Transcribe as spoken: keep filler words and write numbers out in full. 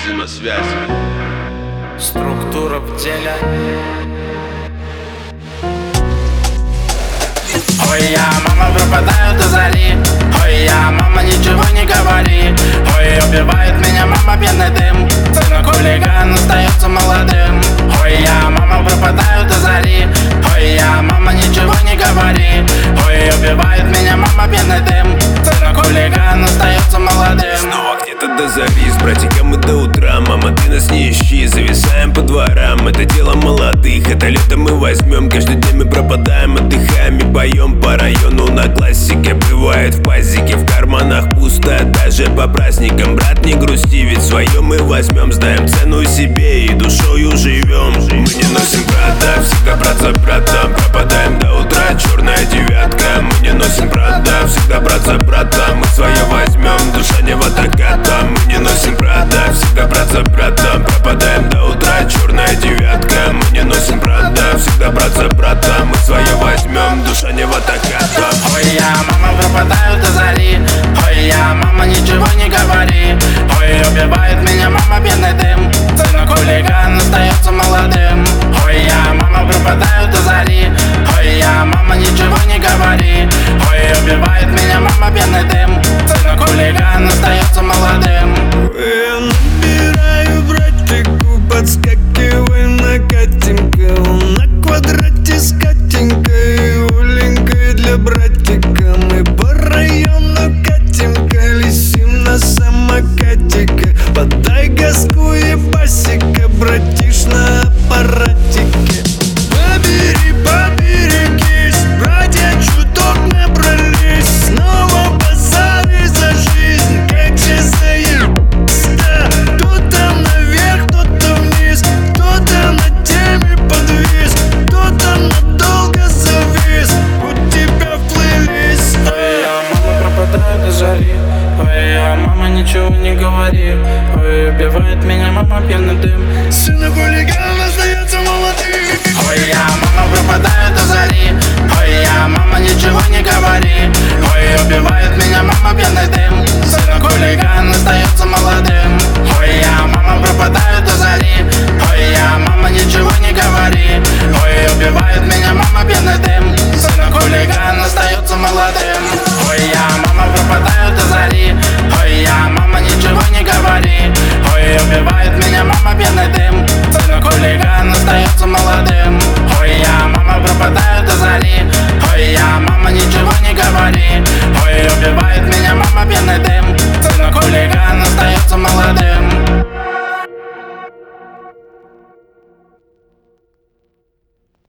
взаимосвязь. Структура в теле. Ой, я, мама, пропадаю до зари. Ой, я, мама, ничего не говори. Ой, убивает меня мама пьяный дым. Сынок хулиган остается молодым. Ой, я, мама, пропадаю до зари. Ой, я, мама, ничего не говори. Ой, убивает меня мама пьяный дым. Сынок хулиган остается молодым. Снова где-то до зари, с братиком и до утра. Мама, ты нас не ищи, зависаем по дворам. Это дело молодых, это лето мы возьмем. Каждый день мы пропадаем, отдыхаем и поем по району на классике. Бывает в пазике, в карманах пусто, даже по праздникам. Брат, не грусти, ведь свое мы возьмем. Знаем цену себе и душою живем. Мы не носим брата, всегда брат за брата. Пропадаем до утра, черная девятка. Мы не носим брата, всегда брат за брата. Мы свое возьмем, душа не в атаката. Мы не носим брата, всегда брат за брата. Пропадаем до утра, черная девятка. Мы не носим брата, всегда брат за брата. Мы свое возьмем, душа не в атаката. Ой, я, мама, пропадаю до зари. Ой, я, мама, ничего не говори. Ой, убивает меня мама пьяный дым. Сынок хулиган остается молодым. Ой, я, мама, пропадаю до зари. Ой, я, мама, ничего не говори. Ой, убивает меня мама пьяный дым. Сынок хулиган остается молодым. Я набираю братику, подскакивай на Катенька. Он на квадрате с Катенькой, Оленькой для братика. Мы по району Катенька, лисим на самокатике. Подай газку и басика, братиш на аппаратике. Побери, поберегись, братья чуток набрались. Снова базары за жизнь, как же заебись-то. Кто-то наверх, кто-то вниз, кто-то на теме подвис, кто-то надолго завис. У тебя вплылись. Ой, я, мама, пропадаю до зари. Ой, я, мама, ничего не говори. Ой, убивает меня мама пьяный дым. Сынок хулиган остается молодым. Ой, я, мама, пропадаю до зари. Ой, я, мама, ничего не говори. Ой, убивает меня мама пьяный дым. Сынок хулиган остается